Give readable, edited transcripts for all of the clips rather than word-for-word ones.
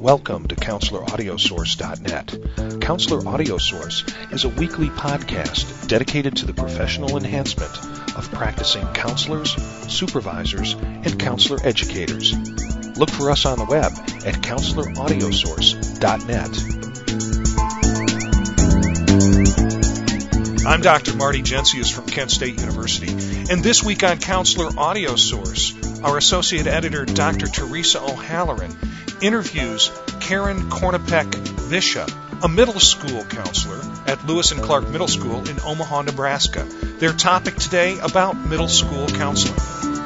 Welcome to CounselorAudioSource.net. Counselor Audio Source is a weekly podcast dedicated to the professional enhancement of practicing counselors, supervisors, and counselor educators. Look for us on the web at CounselorAudioSource.net. I'm Dr. Marty Jensius from Kent State University, and this week on Counselor Audio Source, our associate editor, Dr. Teresa O'Halloran, interviews Karen Kornapek Bishop, a middle school counselor at Lewis and Clark Middle School in Omaha, Nebraska. Their topic today about middle school counseling.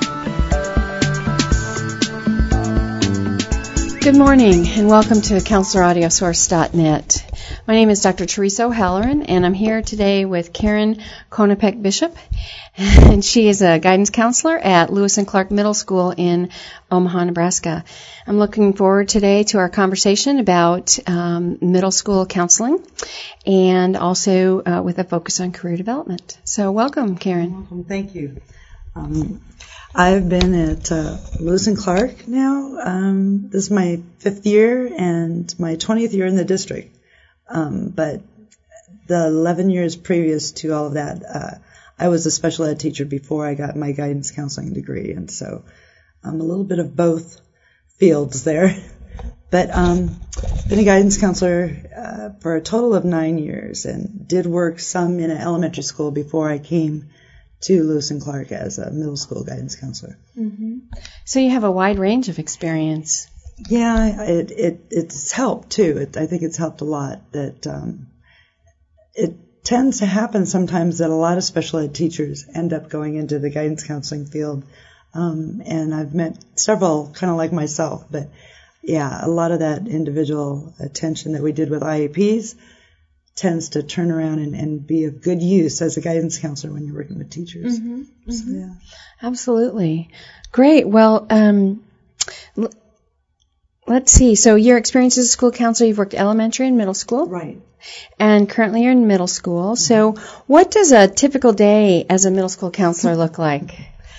Good morning and welcome to CounselorAudioSource.net. My name is Dr. Teresa O'Halloran and I'm here today with Karen Kornapek Bishop, and she is a guidance counselor at Lewis and Clark Middle School in Omaha, Nebraska. I'm looking forward today to our conversation about middle school counseling and also with a focus on career development. So welcome, Karen. Welcome. Thank you. I've been at Lewis and Clark now. This is my 5th year and my 20th year in the district. But the 11 years previous to all of that, I was a special ed teacher before I got my guidance counseling degree. And so I'm a little bit of both fields there. But been a guidance counselor for a total of 9 years and did work some in an elementary school before I came to Lewis and Clark as a middle school guidance counselor. Mm-hmm. So you have a wide range of experience. Yeah, it's helped too. I think it's helped a lot. That it tends to happen sometimes that a lot of special ed teachers end up going into the guidance counseling field, and I've met several kind of like myself. But yeah, a lot of that individual attention that we did with IEPs tends to turn around and be of good use as a guidance counselor when you're working with teachers. Mm-hmm, mm-hmm. So, yeah. Absolutely. Great. Well, let's see. So your experience as a school counselor, you've worked elementary and middle school. Right. And currently you're in middle school. So what does a typical day as a middle school counselor look like?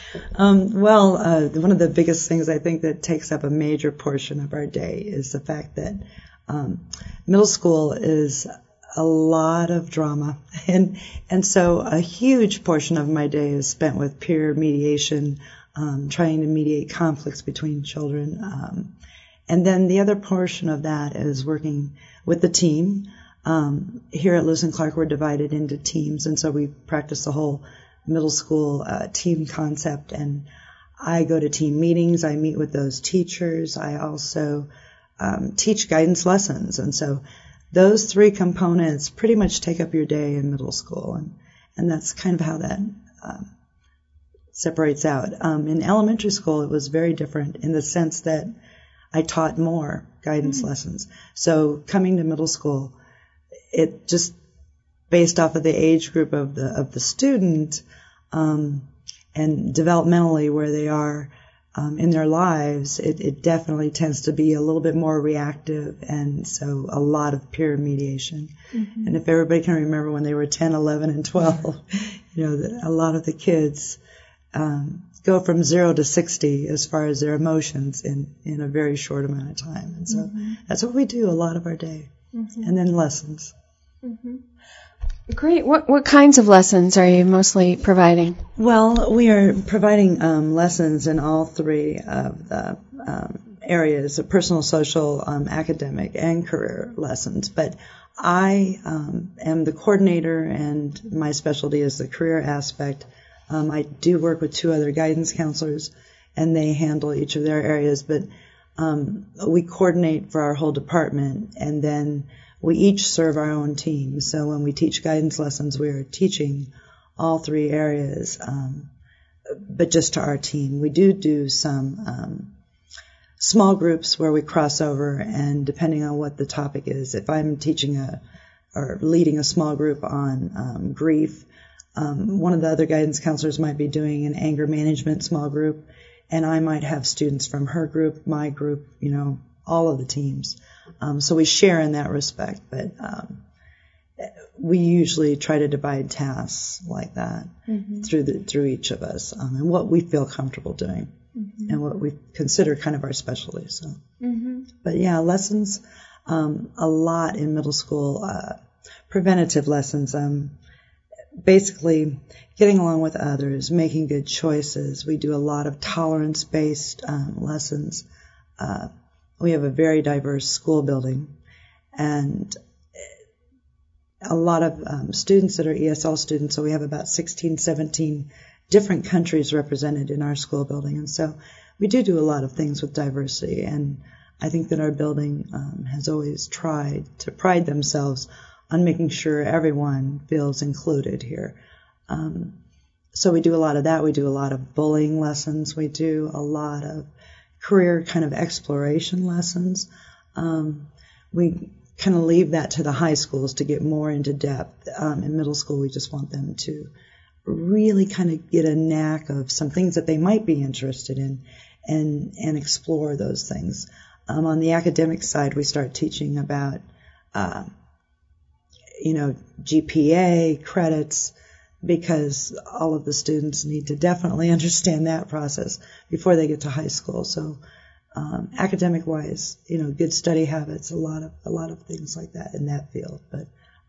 One of the biggest things I think that takes up a major portion of our day is the fact that middle school is a lot of drama. And so a huge portion of my day is spent with peer mediation, trying to mediate conflicts between children. And then the other portion of that is working with the team. Here at Lewis and Clark, we're divided into teams, and so we practice the whole middle school team concept. And I go to team meetings. I meet with those teachers. I also teach guidance lessons. And so those 3 components pretty much take up your day in middle school, and that's kind of how that separates out. In elementary school, it was very different in the sense that I taught more guidance lessons. So coming to middle school, it just based off of the age group of the student and developmentally where they are in their lives, it definitely tends to be a little bit more reactive, and so a lot of peer mediation. Mm-hmm. And if everybody can remember when they were 10, 11, and 12, a lot of the kids go from 0 to 60 as far as their emotions in a very short amount of time. And so that's what we do a lot of our day. Mm-hmm. And then lessons. Mm-hmm. Great. What kinds of lessons are you mostly providing? Well, we are providing lessons in all 3 of the areas, of personal, social, academic, and career lessons. But I am the coordinator, and my specialty is the career aspect. I do work with 2 other guidance counselors, and they handle each of their areas. But we coordinate for our whole department, and then we each serve our own team. So when we teach guidance lessons, we are teaching all 3 areas, but just to our team. We do some small groups where we cross over, and depending on what the topic is, if I'm teaching or leading a small group on grief, one of the other guidance counselors might be doing an anger management small group, and I might have students from her group, my group, all of the teams. So we share in that respect, but we usually try to divide tasks like that through each of us, and what we feel comfortable doing and what we consider kind of our specialty. So. Mm-hmm. But yeah, lessons, a lot in middle school, preventative lessons, basically getting along with others, making good choices. We do a lot of tolerance-based lessons. We have a very diverse school building, and a lot of students that are ESL students, so we have about 16, 17 different countries represented in our school building. And so we do a lot of things with diversity, and I think that our building has always tried to pride themselves on making sure everyone feels included here. So we do a lot of that. We do a lot of bullying lessons. We do a lot of career kind of exploration lessons. We kind of leave that to the high schools to get more into depth. In middle school, we just want them to really kind of get a knack of some things that they might be interested in and explore those things. On the academic side, we start teaching about, GPA, credits, because all of the students need to definitely understand that process before they get to high school. So academic-wise, good study habits, a lot of things like that in that field. But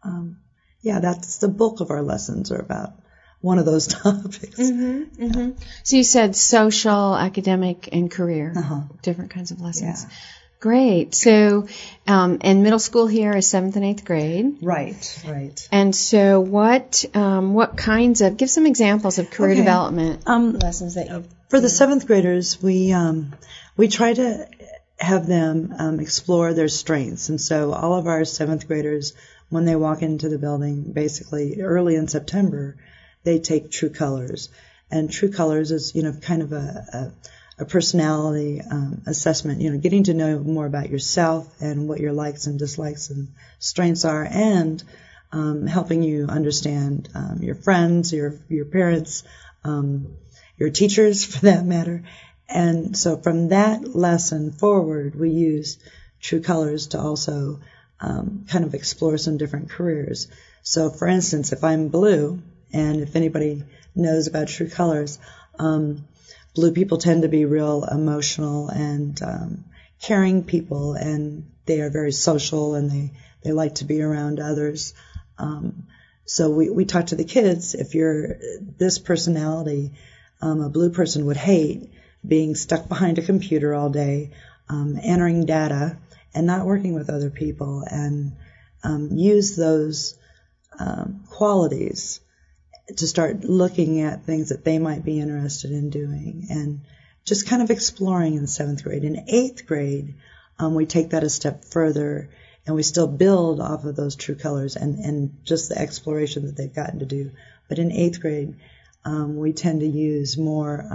that's the bulk of our lessons are about one of those topics. So you said social, academic, and career, different kinds of lessons. Yeah. Great. So, and middle school here is 7th and 8th grade. Right. And so what kinds of, give some examples of career development lessons that you... For the 7th graders, we try to have them explore their strengths. And so all of our 7th graders, when they walk into the building, basically early in September, they take True Colors. And True Colors is, kind of a personality assessment, getting to know more about yourself and what your likes and dislikes and strengths are, and helping you understand your friends, your parents, your teachers for that matter. And so from that lesson forward, we use True Colors to also kind of explore some different careers. So for instance, if I'm blue, and if anybody knows about True Colors, blue people tend to be real emotional and caring people, and they are very social, and they like to be around others. So we talk to the kids, if you're this personality, a blue person would hate being stuck behind a computer all day, entering data and not working with other people, and use those qualities to start looking at things that they might be interested in doing, and just kind of exploring in 7th grade. In 8th grade, we take that a step further, and we still build off of those True Colors and just the exploration that they've gotten to do. But in 8th grade, we tend to use more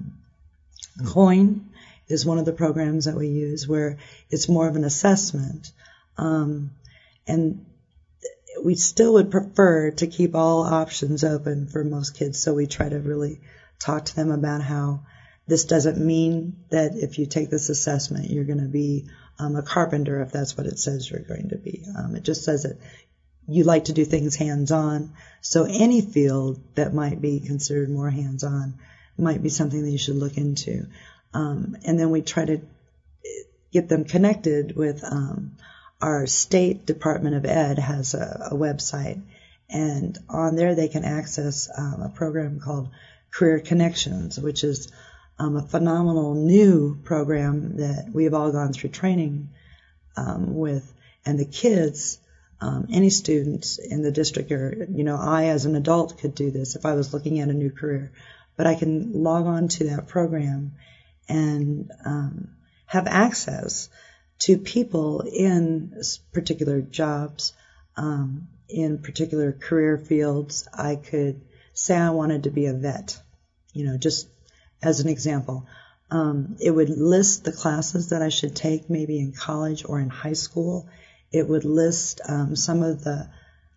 COIN is one of the programs that we use, where it's more of an assessment. And we still would prefer to keep all options open for most kids, so we try to really talk to them about how this doesn't mean that if you take this assessment you're going to be a carpenter, if that's what it says you're going to be. It just says that you like to do things hands-on, so any field that might be considered more hands-on might be something that you should look into. And then we try to get them connected with our state Department of Ed has a website, and on there they can access a program called Career Connections, which is a phenomenal new program that we have all gone through training with. And the kids, any students in the district, or I as an adult could do this if I was looking at a new career, but I can log on to that program and have access to people in particular jobs, in particular career fields. I could say I wanted to be a vet, just as an example. It would list the classes that I should take maybe in college or in high school. It would list some of the,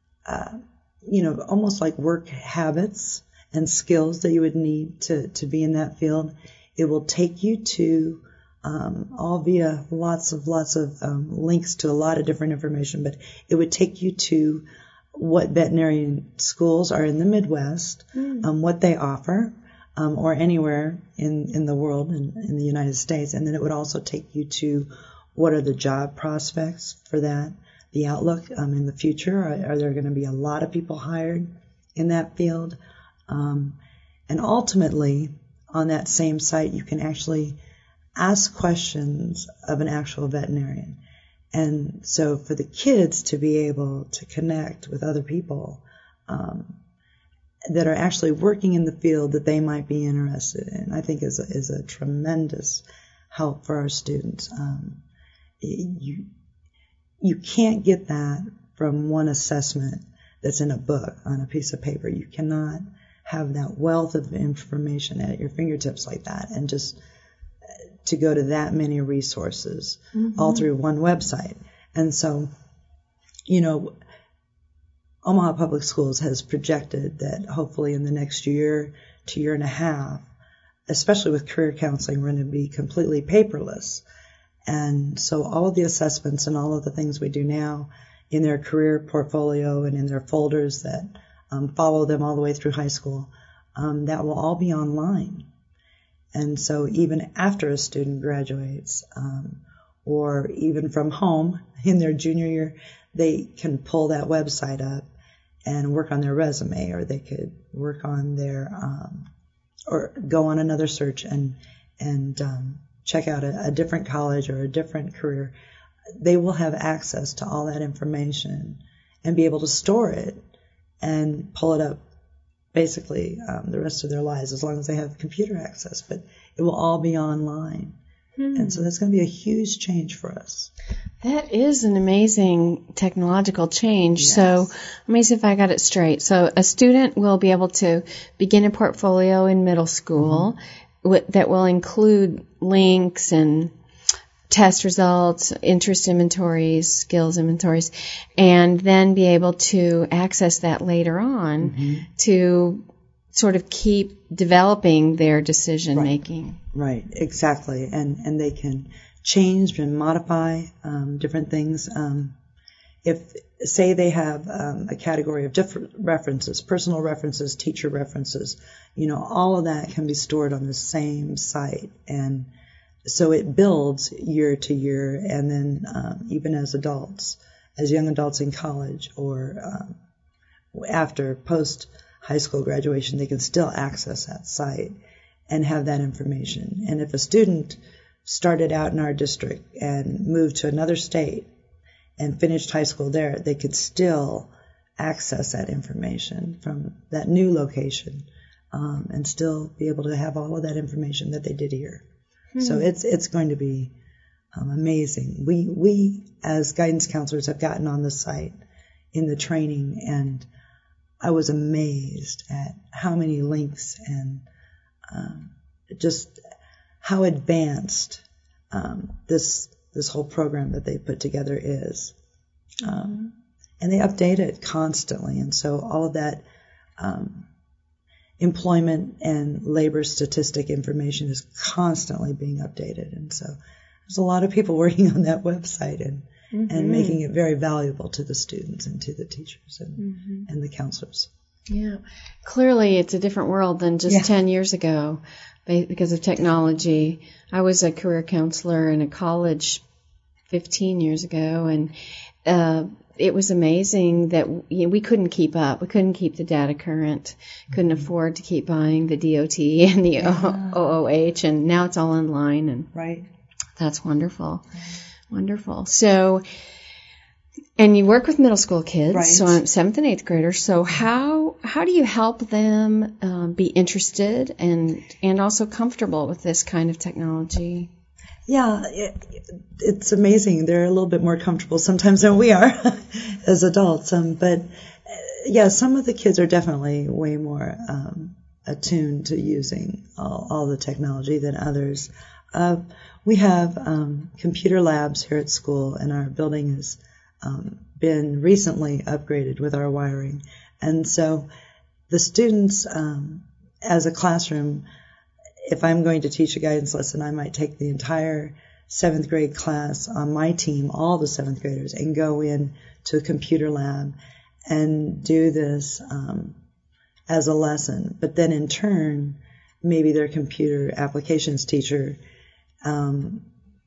almost like work habits and skills that you would need to be in that field. It will take you to all via lots of links to a lot of different information, but it would take you to what veterinarian schools are in the Midwest, what they offer, or anywhere in the world, in the United States. And then it would also take you to what are the job prospects for that, the outlook in the future. Are there going to be a lot of people hired in that field? And ultimately, on that same site, you can actually ask questions of an actual veterinarian. And so for the kids to be able to connect with other people that are actually working in the field that they might be interested in, I think is a tremendous help for our students. You can't get that from one assessment that's in a book on a piece of paper. You cannot have that wealth of information at your fingertips like that, and just to go to that many resources all through one website. And so, Omaha Public Schools has projected that hopefully in the next year to year and a half, especially with career counseling, we're going to be completely paperless. And so all of the assessments and all of the things we do now in their career portfolio and in their folders that follow them all the way through high school, that will all be online. And so even after a student graduates, or even from home in their junior year, they can pull that website up and work on their resume, or they could work on their, or go on another search and check out a different college or a different career. They will have access to all that information and be able to store it and pull it up basically the rest of their lives, as long as they have computer access. But it will all be online. And so that's going to be a huge change for us. That is an amazing technological change. Yes. So let me see if I got it straight. So a student will be able to begin a portfolio in middle school that will include links and test results, interest inventories, skills inventories, and then be able to access that later on to sort of keep developing their decision making. Right, exactly. And they can change and modify different things. If, say, they have a category of different references, personal references, teacher references, all of that can be stored on the same site. And so it builds year to year, and then even as adults, as young adults in college or after post-high school graduation, they can still access that site and have that information. And if a student started out in our district and moved to another state and finished high school there, they could still access that information from that new location and still be able to have all of that information that they did here. So it's going to be amazing. We as guidance counselors have gotten on the site in the training, and I was amazed at how many links and just how advanced this whole program that they put together is. And they update it constantly, and so all of that employment and labor statistic information is constantly being updated. And so there's a lot of people working on that website and making it very valuable to the students and to the teachers and the counselors. Yeah. Clearly it's a different world than just 10 years ago because of technology. I was a career counselor in a college 15 years ago, and it was amazing that we couldn't keep up. We couldn't keep the data current, couldn't afford to keep buying the DOT and the OOH, and now it's all online, and that's wonderful. Wonderful. So, and you work with middle school kids, so I'm 7th and 8th graders. So how do you help them be interested and also comfortable with this kind of technology? Yeah, it's amazing. They're a little bit more comfortable sometimes than we are as adults. But yeah, some of the kids are definitely way more attuned to using all the technology than others. We have computer labs here at school, and our building has been recently upgraded with our wiring. And so the students, as a classroom, if I'm going to teach a guidance lesson, I might take the entire 7th grade class on my team, all the 7th graders, and go in to a computer lab and do this as a lesson. But then in turn, maybe their computer applications teacher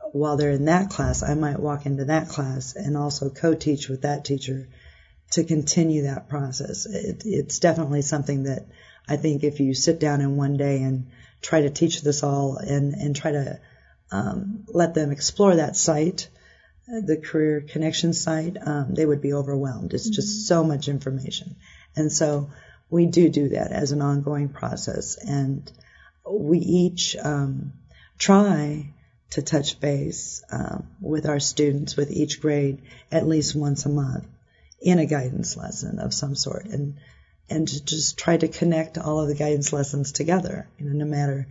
while they're in that class, I might walk into that class and also co-teach with that teacher to continue that process. It's definitely something that I think if you sit down in one day and try to teach this all and try to let them explore that site, the Career Connection site, they would be overwhelmed. It's just so much information. And so we do that as an ongoing process. And we each try to touch base with our students, with each grade, at least once a month in a guidance lesson of some sort, and to just try to connect all of the guidance lessons together, no matter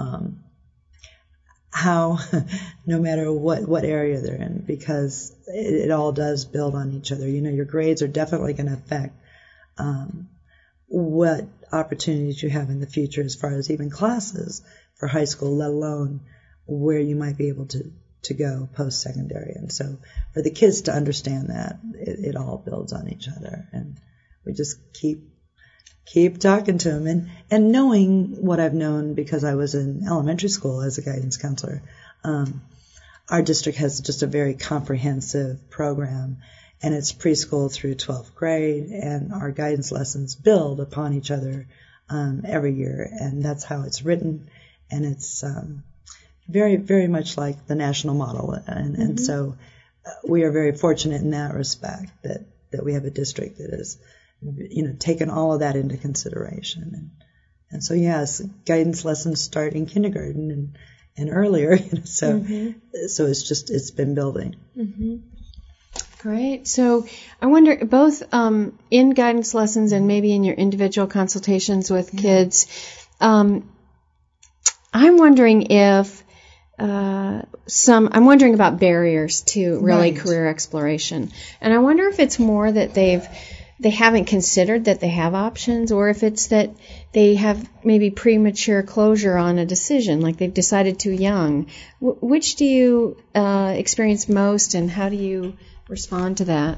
no matter what area they're in, because it all does build on each other. Your grades are definitely going to affect what opportunities you have in the future as far as even classes for high school, let alone where you might be able to go post-secondary. And so for the kids to understand that, it all builds on each other. And we just keep talking to them. And knowing what I've known because I was in elementary school as a guidance counselor, our district has just a very comprehensive program, and it's preschool through 12th grade, and our guidance lessons build upon each other every year, and that's how it's written, and it's very, very much like the national model, and so we are very fortunate in that respect that we have a district that has, taken all of that into consideration, and so yes, guidance lessons start in kindergarten and earlier, so it's been building. Great. So I wonder, both in guidance lessons and maybe in your individual consultations with kids, I'm wondering if I'm wondering about barriers to really career exploration, and I wonder if it's more that they haven't considered that they have options, or if it's that they have maybe premature closure on a decision, like they've decided too young. Which do you experience most, and how do you respond to that?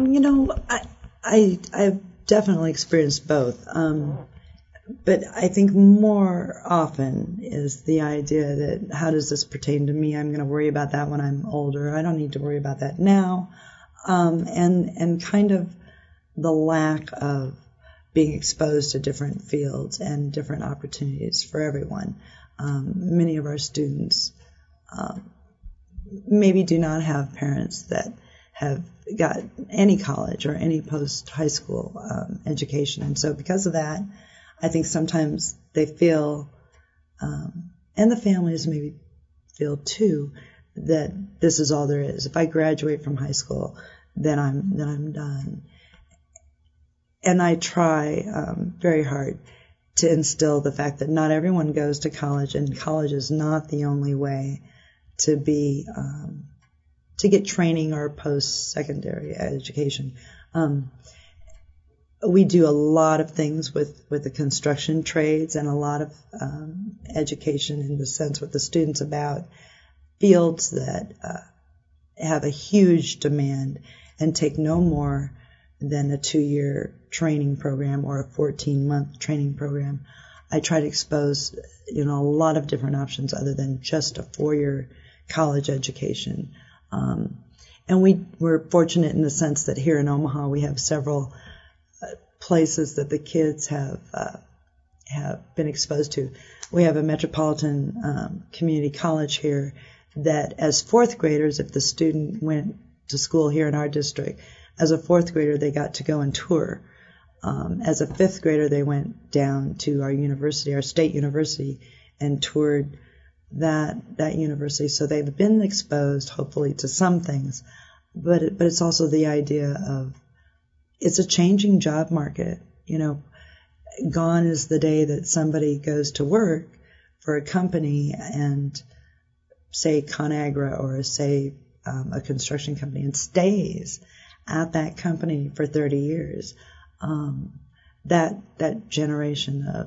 I've definitely experienced both. But I think more often is the idea that how does this pertain to me? I'm going to worry about that when I'm older. I don't need to worry about that now. And kind of the lack of being exposed to different fields and different opportunities for everyone. Many of our students maybe do not have parents that have got any college or any post-high school education. And so because of that, I think sometimes they feel, and the families maybe feel too, that this is all there is. If I graduate from high school, then I'm done. And I try very hard to instill the fact that not everyone goes to college, and college is not the only way to be to get training or post-secondary education. We do a lot of things with the construction trades, and a lot of education in the sense with the students about fields that have a huge demand and take no more than a 2-year training program or a 14-month training program. I try to expose, a lot of different options other than just a 4-year college education. And we're fortunate in the sense that here in Omaha we have several places that the kids have been exposed to. We have a metropolitan community college here that as 4th graders, if the student went to school here in our district, as a 4th grader they got to go and tour. As a 5th grader they went down to our university, our state university, and toured that university. So they've been exposed hopefully to some things, but it's also the idea of it's a changing job market. Gone is the day that somebody goes to work for a company and say ConAgra or say a construction company and stays at that company for 30 years. That generation of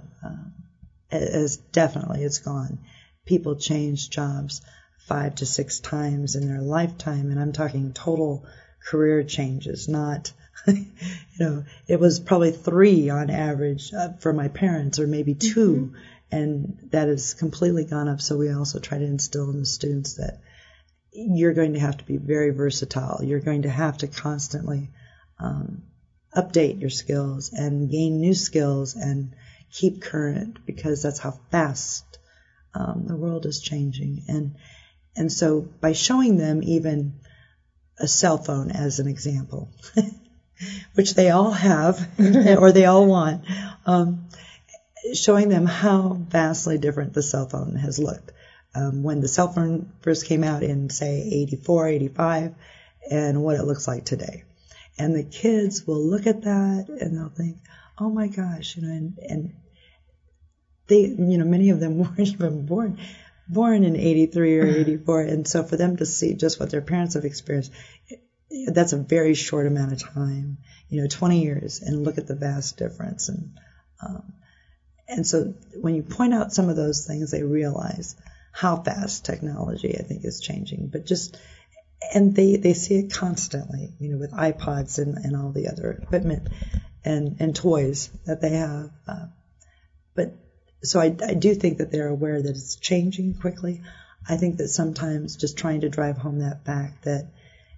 it's gone. People change jobs 5 to 6 times in their lifetime, and I'm talking total career changes, not it was probably 3 on average for my parents, or maybe 2, and that has completely gone up. So we also try to instill in the students that you're going to have to be very versatile. You're going to have to constantly update your skills and gain new skills and keep current, because that's how fast the world is changing. And so by showing them even a cell phone as an example, which they all have or they all want, showing them how vastly different the cell phone has looked. When the cell phone first came out in, say, 84, 85, and what it looks like today. And the kids will look at that and they'll think, oh my gosh, and they, many of them weren't even born in 83 or 84. And so for them to see just what their parents have experienced, that's a very short amount of time, 20 years, and look at the vast difference. And so when you point out some of those things, they realize how fast technology, I think, is changing. And they see it constantly, with iPods and all the other equipment and toys that they have. So I do think that they're aware that it's changing quickly. I think that sometimes just trying to drive home that fact that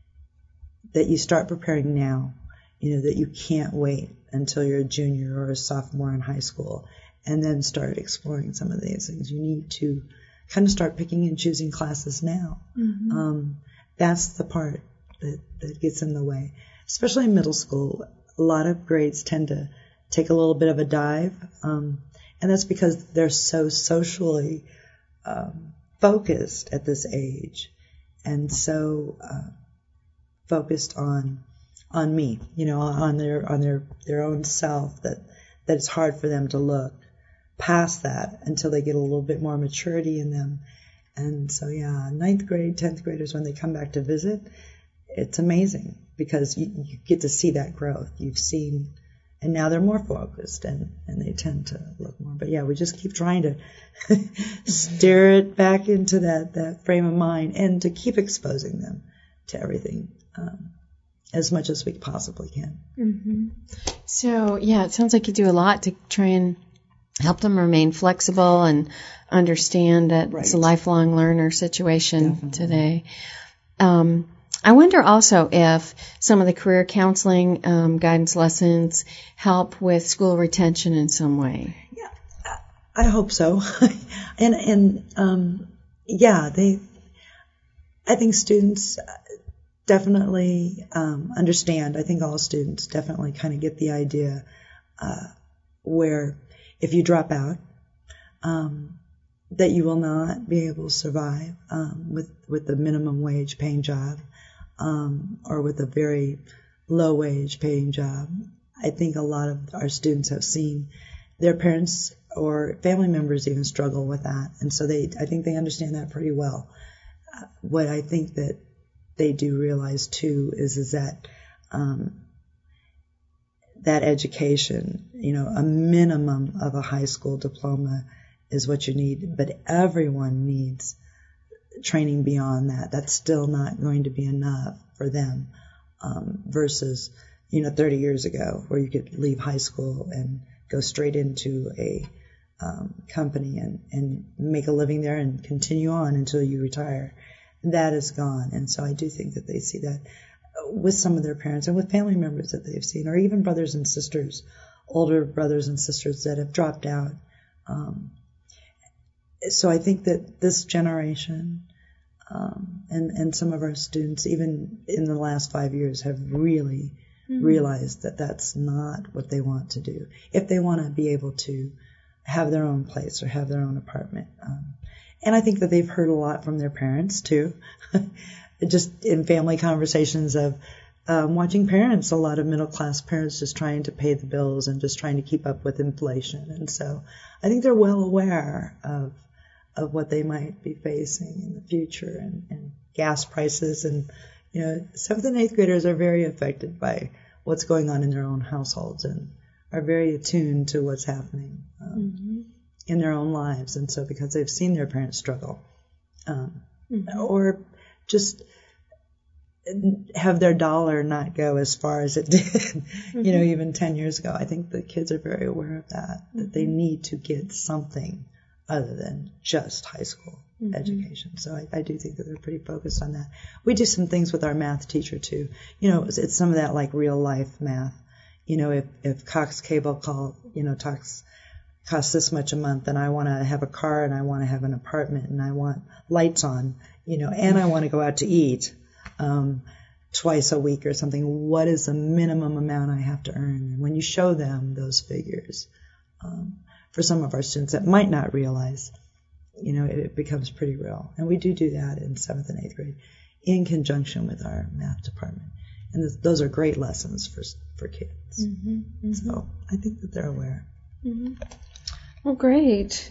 you start preparing now, that you can't wait until you're a junior or a sophomore in high school and then start exploring some of these things. You need to kind of start picking and choosing classes now. Mm-hmm. That's the part that gets in the way, especially in middle school. A lot of grades tend to take a little bit of a dive, and that's because they're so socially focused at this age, and so focused on me, on their own self, that it's hard for them to look past that until they get a little bit more maturity in them. And so, 9th grade, 10th graders, when they come back to visit, it's amazing because you get to see that growth. You've seen, and now they're more focused and they tend to look more. But we just keep trying to steer it back into that frame of mind and to keep exposing them to everything as much as we possibly can. Mm-hmm. So, it sounds like you do a lot to try and help them remain flexible and understand that It's a lifelong learner situation Definitely. Today. I wonder also if some of the career counseling guidance lessons help with school retention in some way. Yeah, I hope so. I think students definitely understand. I think all students definitely kind of get the idea where if you drop out, that you will not be able to survive with the minimum wage paying job or with a very low wage paying job. I think a lot of our students have seen their parents or family members even struggle with that, and so I think they understand that pretty well. What I think that they do realize too is that that education, a minimum of a high school diploma is what you need, but everyone needs training beyond that. That's still not going to be enough for them versus, 30 years ago where you could leave high school and go straight into a company and make a living there and continue on until you retire. That is gone. And so I do think that they see that with some of their parents and with family members that they've seen, or even brothers and sisters, older brothers and sisters that have dropped out. So I think that this generation and some of our students, even in the last 5 years, have really realized that that's not what they want to do. If they want to be able to have their own place or have their own apartment. And I think that they've heard a lot from their parents, too. Just in family conversations of watching parents, a lot of middle-class parents just trying to pay the bills and just trying to keep up with inflation. And so I think they're well aware of what they might be facing in the future and gas prices. And, 7th and 8th graders are very affected by what's going on in their own households and are very attuned to what's happening in their own lives. And so because they've seen their parents struggle or just have their dollar not go as far as it did, even 10 years ago. I think the kids are very aware of that they need to get something other than just high school. education. So I do think that they're pretty focused on that. We do some things with our math teacher too. It's some of that like real life math. If Cox Cable costs this much a month, and I want to have a car, and I want to have an apartment, and I want lights on, and I want to go out to eat twice a week or something, what is the minimum amount I have to earn? And when you show them those figures, for some of our students that might not realize, it becomes pretty real. And we do that in 7th and 8th grade in conjunction with our math department. And those are great lessons for kids. So I think that they're aware. Well, great.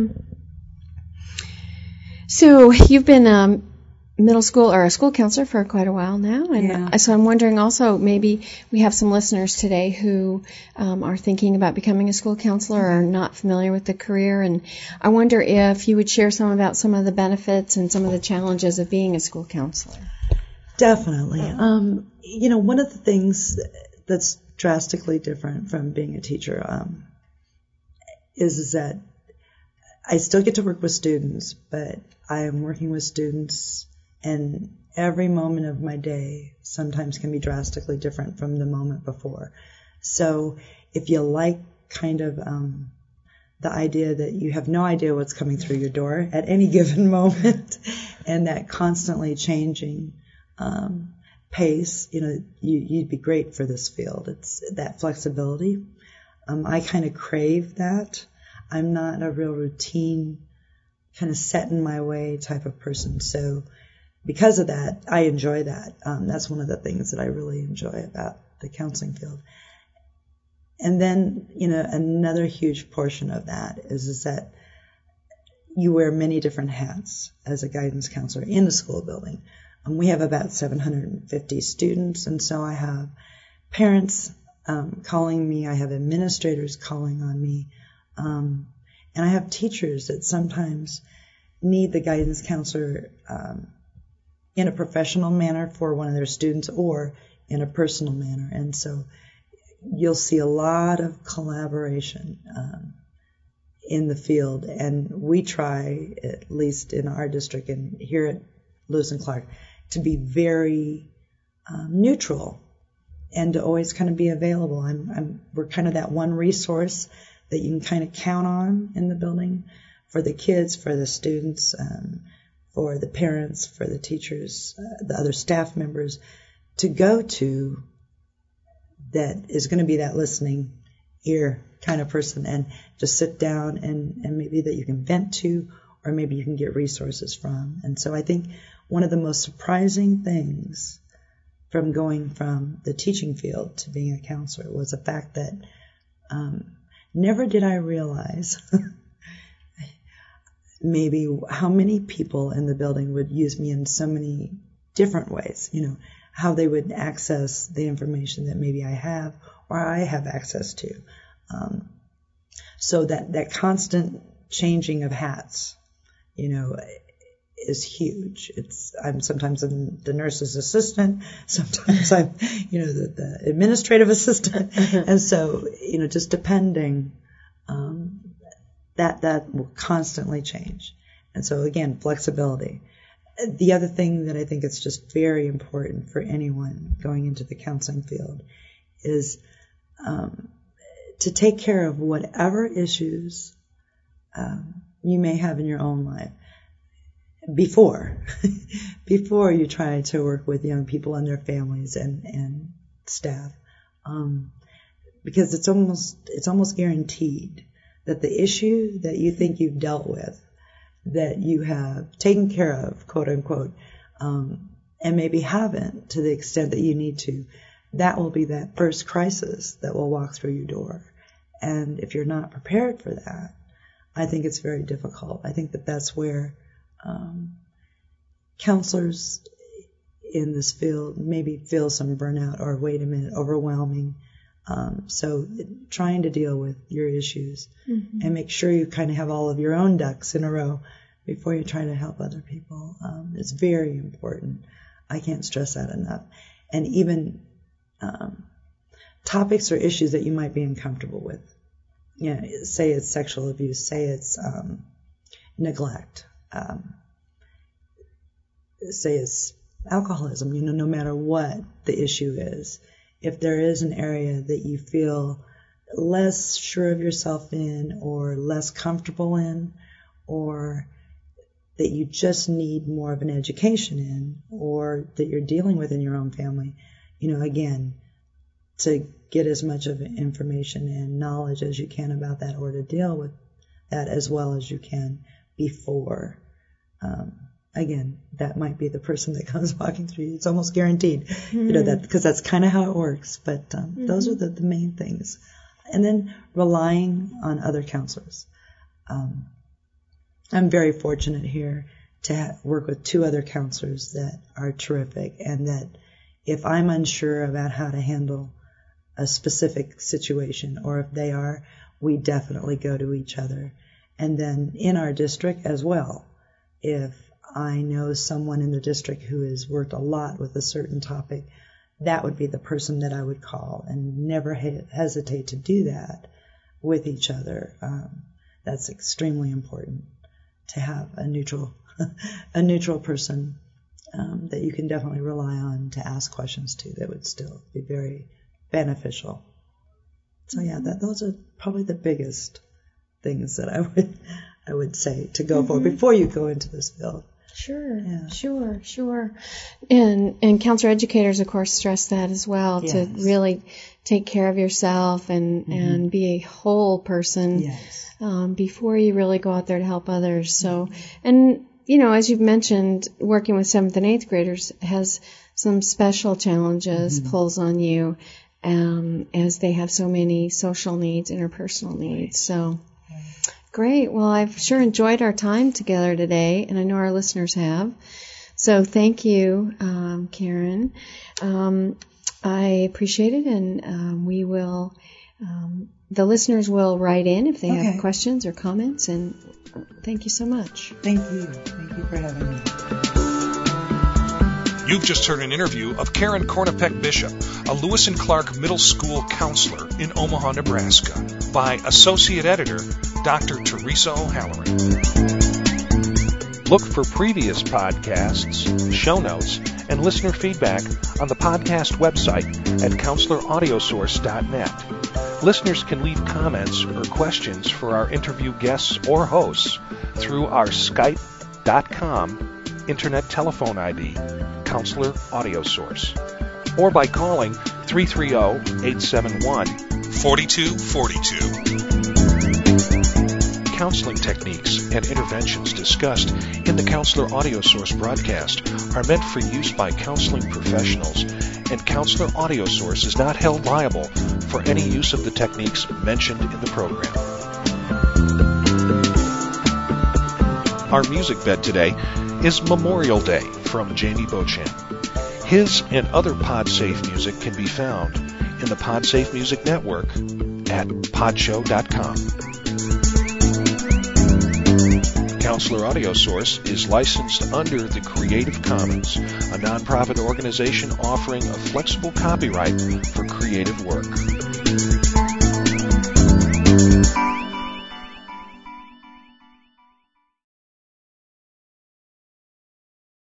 So you've been middle school or a school counselor for quite a while now, and so I'm wondering also, maybe we have some listeners today who are thinking about becoming a school counselor or are not familiar with the career, and I wonder if you would share some of the benefits and some of the challenges of being a school counselor. Definitely. One of the things that's drastically different from being a teacher is that I still get to work with students, but I am working with students, and every moment of my day sometimes can be drastically different from the moment before. So if you like kind of the idea that you have no idea what's coming through your door at any given moment, and that constantly changing pace, you'd be great for this field. It's that flexibility. I kind of crave that. I'm not a real routine, kind of set in my way type of person. So because of that, I enjoy that. That's one of the things that I really enjoy about the counseling field. And then, another huge portion of that is that you wear many different hats as a guidance counselor in the school building. We have about 750 students, and so I have parents calling me, I have administrators calling on me, and I have teachers that sometimes need the guidance counselor in a professional manner for one of their students or in a personal manner. And so you'll see a lot of collaboration in the field, and we try, at least in our district and here at Lewis and Clark, to be very neutral and to always kind of be available. We're kind of that one resource that you can kind of count on in the building for the kids, for the students, for the parents, for the teachers, the other staff members, to go to, that is going to be that listening ear kind of person, and just sit down and maybe that you can vent to, or maybe you can get resources from. And so I think one of the most surprising things from going from the teaching field to being a counselor was the fact that never did I realize maybe how many people in the building would use me in so many different ways, how they would access the information that maybe I have or I have access to. So that constant changing of hats, is huge. I'm sometimes the nurse's assistant, sometimes I'm, the administrative assistant, and so, just depending, that will constantly change. And so again, flexibility. The other thing that I think is just very important for anyone going into the counseling field is to take care of whatever issues you may have in your own life before you try to work with young people and their families and staff, because it's almost guaranteed that the issue that you think you've dealt with, that you have taken care of, quote unquote, and maybe haven't to the extent that you need to, that will be that first crisis that will walk through your door. And if you're not prepared for that, I think it's very difficult. I think that that's where counselors in this field maybe feel some burnout or, wait a minute, overwhelming. So trying to deal with your issues and make sure you kind of have all of your own ducks in a row before you try to help other people is very important. I can't stress that enough. And even topics or issues that you might be uncomfortable with. Say it's sexual abuse, say it's neglect. say it's alcoholism, no matter what the issue is, if there is an area that you feel less sure of yourself in or less comfortable in, or that you just need more of an education in, or that you're dealing with in your own family, again, to get as much of information and knowledge as you can about that, or to deal with that as well as you can before. Again, that might be the person that comes walking through you. It's almost guaranteed, that because that's kind of how it works. But those are the main things. And then relying on other counselors. I'm very fortunate here to work with 2 other counselors that are terrific, and that if I'm unsure about how to handle a specific situation, or if they are, we definitely go to each other. And then in our district as well, if I know someone in the district who has worked a lot with a certain topic, that would be the person that I would call, and never hesitate to do that with each other. That's extremely important, to have a neutral person that you can definitely rely on to ask questions to, that would still be very beneficial. So yeah, those are probably the biggest things that I would say to go for before you go into this field. Sure, yeah. Sure. And counselor educators, of course, stress that as well, yes, to really take care of yourself and be a whole person, yes, before you really go out there to help others. So, and as you've mentioned, working with 7th and 8th graders has some special challenges, pulls on you, as they have so many social needs, interpersonal needs. So. Great. Well, I've sure enjoyed our time together today, and I know our listeners have. So thank you, Karen. I appreciate it, and we will, the listeners will write in if they have questions or comments, and thank you so much. Thank you. Thank you for having me. You've just heard an interview of Karen Kornapek Bishop, a Lewis and Clark Middle School counselor in Omaha, Nebraska, by Associate Editor Dr. Teresa O'Halloran. Look for previous podcasts, show notes, and listener feedback on the podcast website at counseloraudiosource.net. Listeners can leave comments or questions for our interview guests or hosts through our Skype.com Internet telephone ID, Counselor Audio Source, or by calling 330-871-4242. Counseling techniques and interventions discussed in the Counselor Audio Source broadcast are meant for use by counseling professionals, and Counselor Audio Source is not held liable for any use of the techniques mentioned in the program. Our music bed today is Memorial Day from Jamie Beauchamp. His and other PodSafe music can be found in the PodSafe Music Network at podshow.com. Counselor Audio Source is licensed under the Creative Commons, a nonprofit organization offering a flexible copyright for creative work.